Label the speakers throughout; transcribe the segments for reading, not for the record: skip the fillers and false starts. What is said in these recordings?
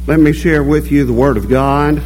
Speaker 1: Let me share with you the Word of God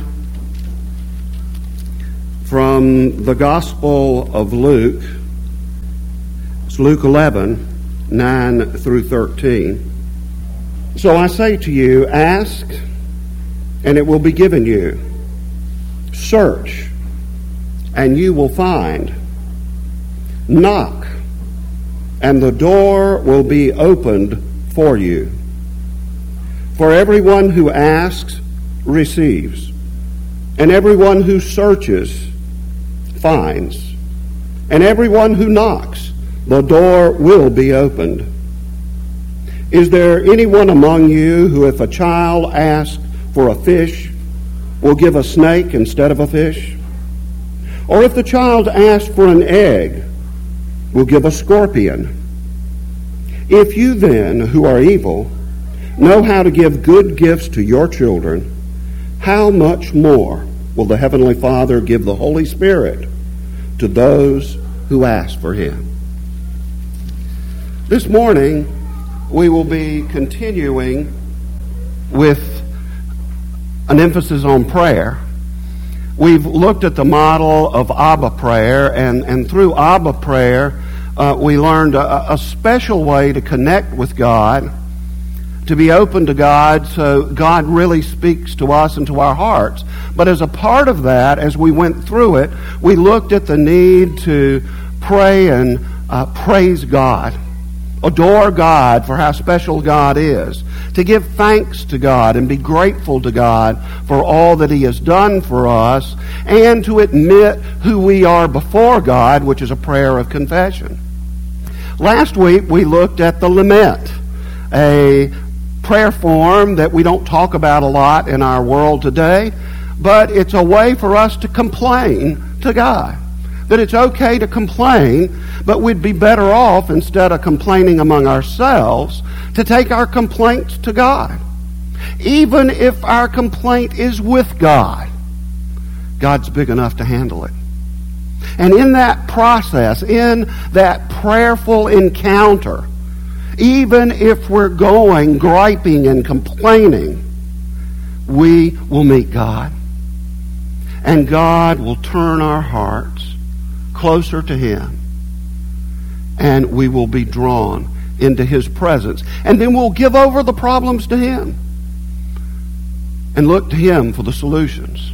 Speaker 1: from the Gospel of Luke. It's Luke 11, 9 through 13. So I say to you, ask, and it will be given you. Search, and you will find. Knock, and the door will be opened for you. For everyone who asks receives, and everyone who searches finds, and everyone who knocks, the door will be opened. Is there anyone among you who, if a child asks for a fish, will give a snake instead of a fish? Or if the child asks for an egg, will give a scorpion? If you then, who are evil, know how to give good gifts to your children, how much more will the Heavenly Father give the Holy Spirit to those who ask for Him? This morning, we will be continuing with an emphasis on prayer. We've looked at the model of Abba prayer, and through Abba prayer, we learned a special way to connect with God, to be open to God, so God really speaks to us and to our hearts. But as a part of that, as we went through it, we looked at the need to pray and praise God, adore God for how special God is, to give thanks to God and be grateful to God for all that He has done for us, and to admit who we are before God, which is a prayer of confession. Last week we looked at the lament, a prayer form that we don't talk about a lot in our world today, but it's a way for us to complain to God. That it's okay to complain, but we'd be better off, instead of complaining among ourselves, to take our complaints to God. Even if our complaint is with God, God's big enough to handle it. And in that process, in that prayerful encounter, even if we're going griping and complaining, we will meet God. And God will turn our hearts closer to Him. And we will be drawn into His presence. And then we'll give over the problems to Him and look to Him for the solutions.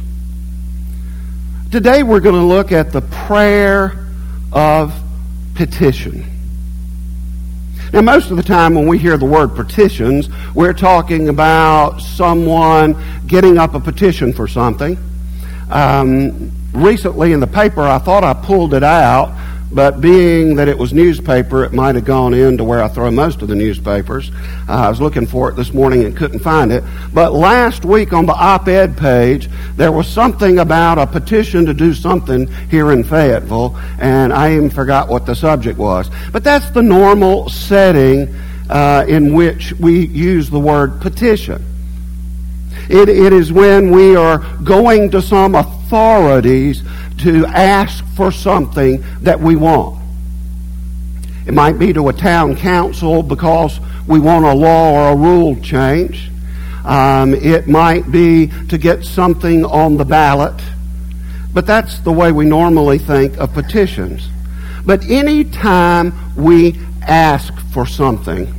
Speaker 1: Today we're going to look at the prayer of petition. Now, most of the time when we hear the word petitions, we're talking about someone getting up a petition for something. Recently in the paper, I thought I pulled it out, but being that it was newspaper, it might have gone into where I throw most of the newspapers. I was looking for it this morning and couldn't find it. But last week on the op-ed page, there was something about a petition to do something here in Fayetteville, and I even forgot what the subject was. But that's the normal setting in which we use the word petition. It is when we are going to some authorities to ask for something that we want. It might be to a town council because we want a law or a rule change. It might be to get something on the ballot. But that's the way we normally think of petitions. But any time we ask for something,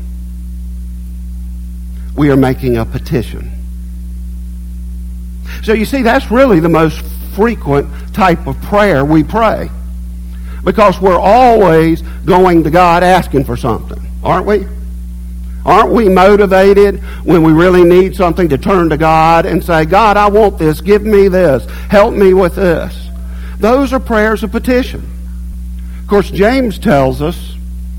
Speaker 1: we are making a petition. So you see, that's really the most frequent type of prayer we pray, because we're always going to God asking for something, aren't we? Aren't we motivated when we really need something to turn to God and say, God, I want this, give me this, help me with this? Those are prayers of petition. Of course, James tells us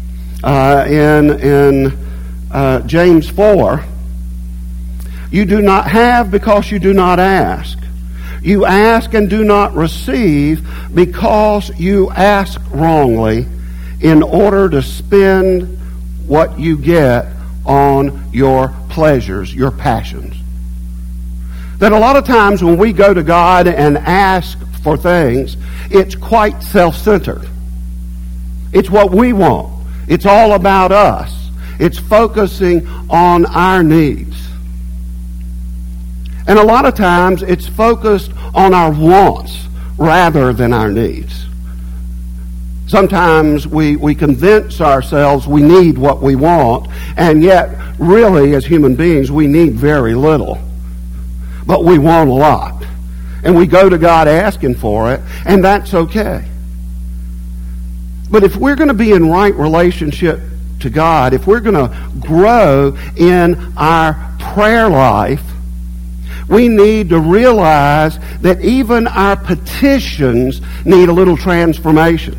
Speaker 1: in James 4, you do not have because you do not ask. You ask and do not receive because you ask wrongly, in order to spend what you get on your pleasures, your passions. That a lot of times when we go to God and ask for things, it's quite self-centered. It's what we want. It's all about us. It's focusing on our needs. And a lot of times it's focused on our wants rather than our needs. Sometimes we convince ourselves we need what we want, and yet really as human beings we need very little. But we want a lot. And we go to God asking for it, and that's okay. But if we're going to be in right relationship to God, if we're going to grow in our prayer life, we need to realize that even our petitions need a little transformation.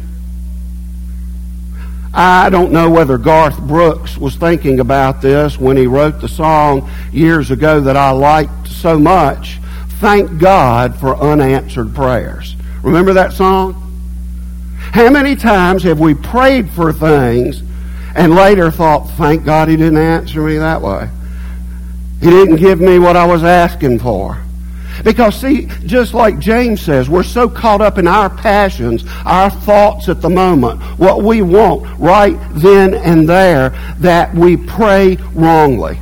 Speaker 1: I don't know whether Garth Brooks was thinking about this when he wrote the song years ago that I liked so much, Thank God for Unanswered Prayers. Remember that song? How many times have we prayed for things and later thought, thank God he didn't answer me that way. He didn't give me what I was asking for. Because, see, just like James says, we're so caught up in our passions, our thoughts at the moment, what we want right then and there, that we pray wrongly,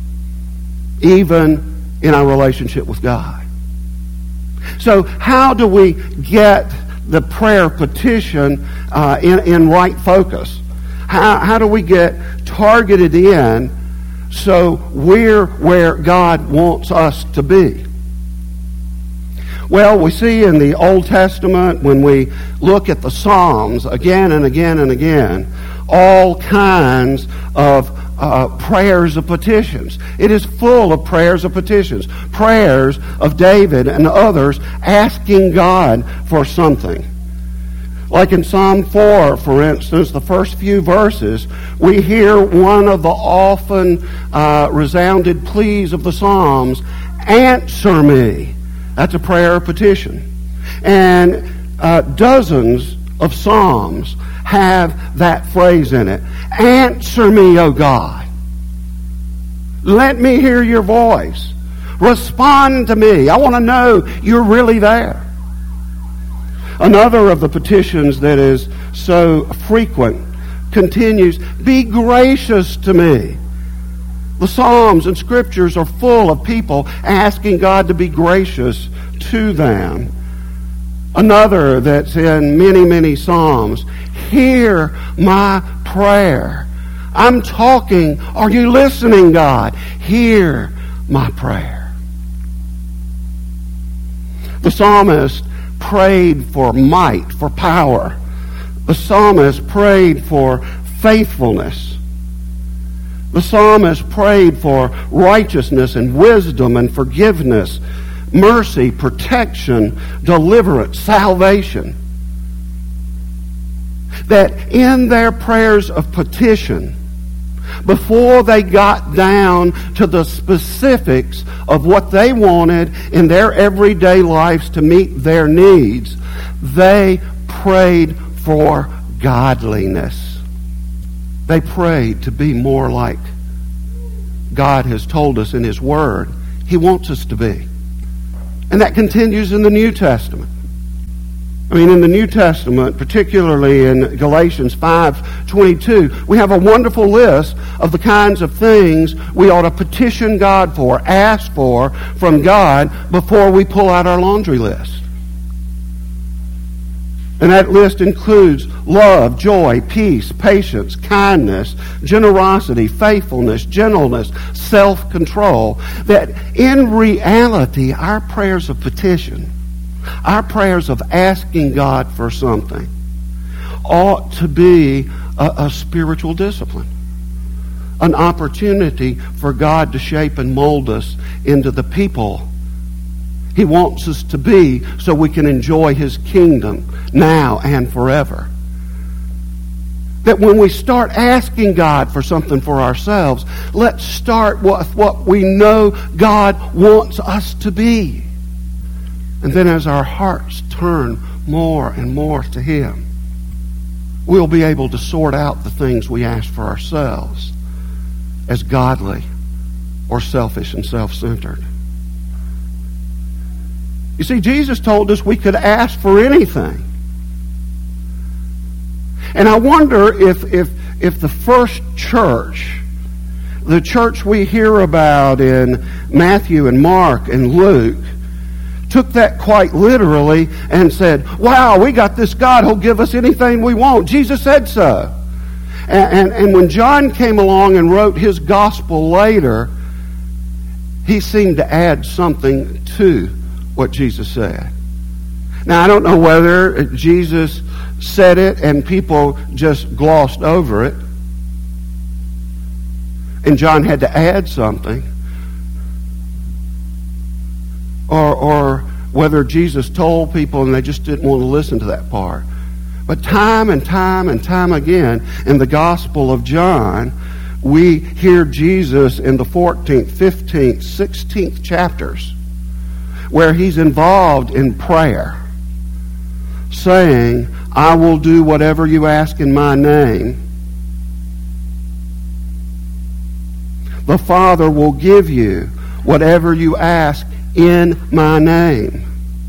Speaker 1: even in our relationship with God. So how do we get the prayer petition in right focus? How do we get targeted in so we're where God wants us to be? Well, we see in the Old Testament, when we look at the Psalms again and again and again, all kinds of prayers of petitions. It is full of prayers of petitions. Prayers of David and others asking God for something. Like in Psalm 4, for instance, the first few verses, we hear one of the often resounded pleas of the Psalms, answer me. That's a prayer of petition. And dozens of Psalms have that phrase in it. Answer me, O God. Let me hear your voice. Respond to me. I want to know you're really there. Another of the petitions that is so frequent continues, be gracious to me. The Psalms and Scriptures are full of people asking God to be gracious to them. Another that's in many, many Psalms, hear my prayer. I'm talking. Are you listening, God? Hear my prayer. The psalmist prayed for might, for power. The psalmist prayed for faithfulness. The psalmist prayed for righteousness and wisdom and forgiveness, mercy, protection, deliverance, salvation. That in their prayers of petition, before they got down to the specifics of what they wanted in their everyday lives to meet their needs, they prayed for godliness. They prayed to be more like God has told us in His Word He wants us to be. And that continues in the New Testament. I mean, in the New Testament, particularly in Galatians 5:22, we have a wonderful list of the kinds of things we ought to petition God for, ask for from God before we pull out our laundry list. And that list includes love, joy, peace, patience, kindness, generosity, faithfulness, gentleness, self-control. That in reality, our prayers of petition, our prayers of asking God for something, ought to be a spiritual discipline. An opportunity for God to shape and mold us into the people He wants us to be so we can enjoy His kingdom now and forever. That when we start asking God for something for ourselves, let's start with what we know God wants us to be. And then as our hearts turn more and more to Him, we'll be able to sort out the things we ask for ourselves as godly or selfish and self-centered. You see, Jesus told us we could ask for anything. And I wonder if the first church The church we hear about in Matthew and Mark and Luke took that quite literally and said, wow, we got this God who'll give us anything we want. Jesus said so. And when John came along and wrote his gospel later, he seemed to add something to what Jesus said. Now, I don't know whether Jesus said it and people just glossed over it, and John had to add something, or whether Jesus told people and they just didn't want to listen to that part. But time and time and time again in the Gospel of John, we hear Jesus in the 14th, 15th, 16th chapters where he's involved in prayer, saying, I will do whatever you ask in my name. The Father will give you whatever you ask in my name.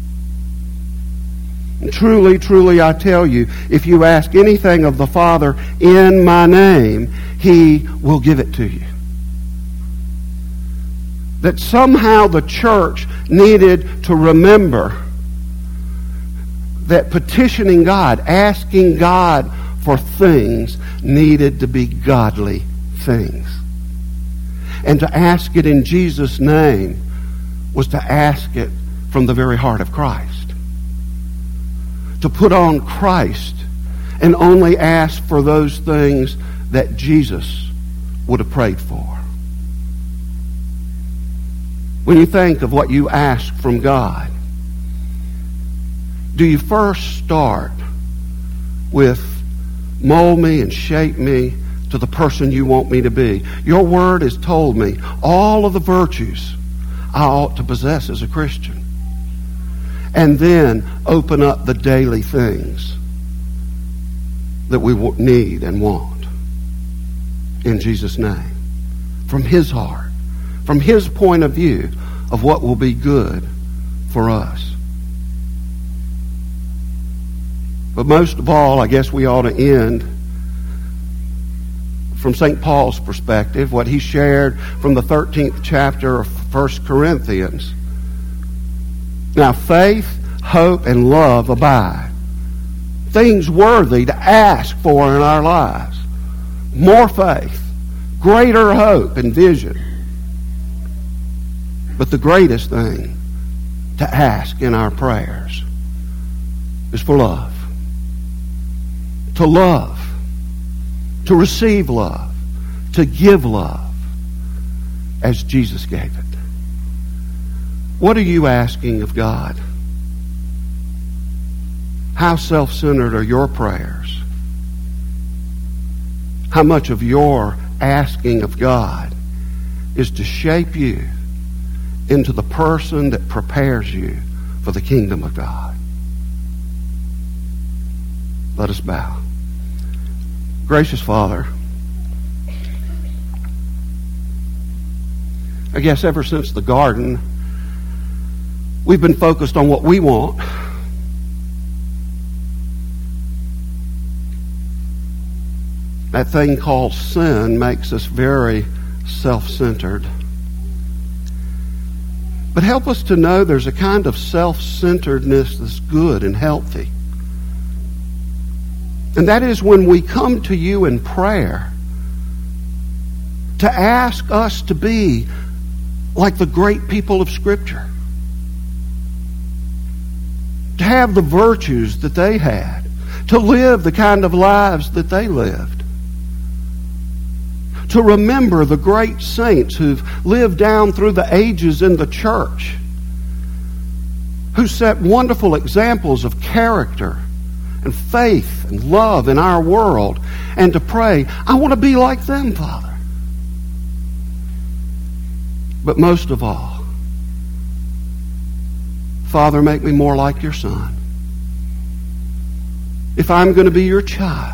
Speaker 1: And truly, truly, I tell you, if you ask anything of the Father in my name, he will give it to you. That somehow the church needed to remember that petitioning God, asking God for things, needed to be godly things. And to ask it in Jesus' name was to ask it from the very heart of Christ. To put on Christ and only ask for those things that Jesus would have prayed for. When you think of what you ask from God, do you first start with mold me and shape me to the person you want me to be? Your word has told me all of the virtues I ought to possess as a Christian. And then open up the daily things that we need and want. In Jesus' name. From his heart. From his point of view of what will be good for us. But most of all, I guess we ought to end from St. Paul's perspective, what he shared from the 13th chapter of 1 Corinthians. Now, faith, hope, and love abide. Things worthy to ask for in our lives. More faith, greater hope and vision. But the greatest thing to ask in our prayers is for love. To love. To receive love. To give love as Jesus gave it. What are you asking of God? How self-centered are your prayers? How much of your asking of God is to shape you into the person that prepares you for the kingdom of God? Let us bow. Gracious Father, I guess ever since the garden, we've been focused on what we want. That thing called sin makes us very self-centered. But help us to know there's a kind of self-centeredness that's good and healthy. And that is when we come to you in prayer to ask us to be like the great people of Scripture. To have the virtues that they had. To live the kind of lives that they lived. To remember the great saints who've lived down through the ages in the church. Who set wonderful examples of character and faith and love in our world. And to pray, I want to be like them, Father. But most of all, Father, make me more like your Son. If I'm going to be your child,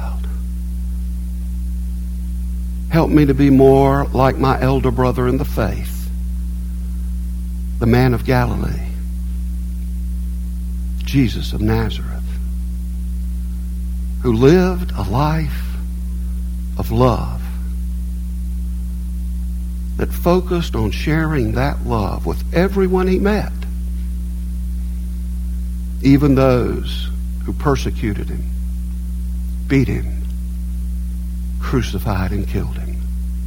Speaker 1: help me to be more like my elder brother in the faith, the man of Galilee, Jesus of Nazareth, who lived a life of love that focused on sharing that love with everyone he met, even those who persecuted him, beat him, crucified and killed him.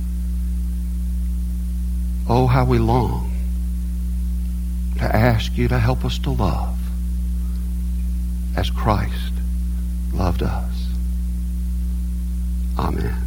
Speaker 1: Oh, how we long to ask you to help us to love as Christ loved us. Amen.